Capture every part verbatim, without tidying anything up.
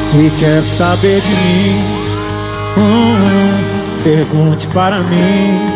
Se quer saber de mim, hum, pergunte para mim.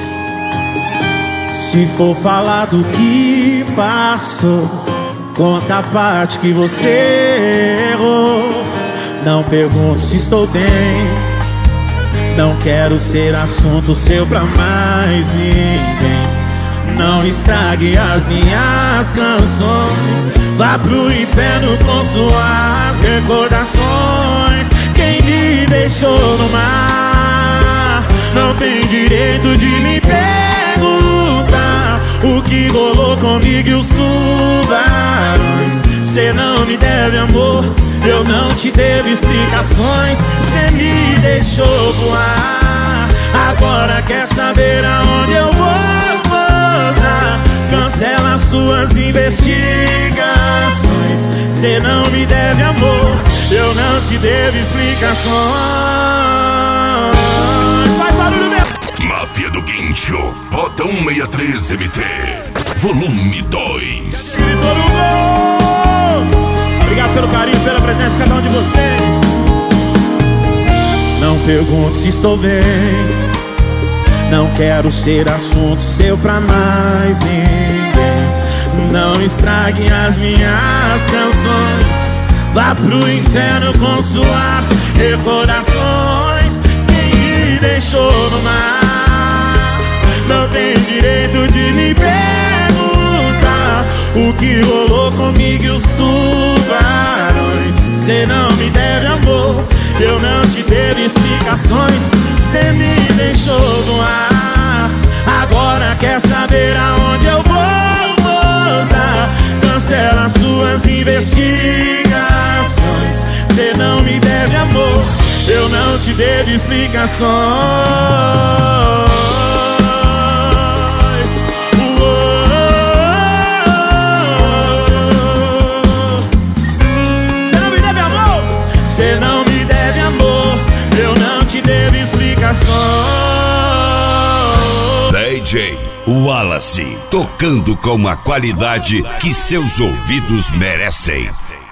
Se for falar do que passou, conta a parte que você errou. Não pergunte se estou bem, não quero ser assunto seu pra mais ninguém. Não estrague as minhas canções, vá pro inferno com suas recordações. Quem me deixou no mar não tem direito de me perguntar o que rolou comigo e os tubarões. Cê não me deve amor, eu não te devo explicações. Cê me deixou voar, agora quer saber aonde eu vou pousar. Cancela suas investigações. Cê não me deve amor, eu não te devo explicações. Faz barulho mesmo! Máfia do Guincho, Rota cento e sessenta e três M T, volume dois. Obrigado pelo carinho, pela presença de cada um de vocês. Não pergunte se estou bem, não quero ser assunto seu pra mais ninguém. Não estrague as minhas canções, vá pro inferno com suas recordações. Quem me deixou no mar não tem direito de me perguntar o que rolou comigo e os tubarões. Cê não me deve amor, eu não te devo explicações. Cê me deixou no ar, agora quer saber aonde eu vou pousar. Cancela suas investigações. Cê não me deve amor, eu não te devo explicações. Cê não me deve amor, eu não te devo explicações. D J Wallace, tocando com a qualidade que seus ouvidos merecem.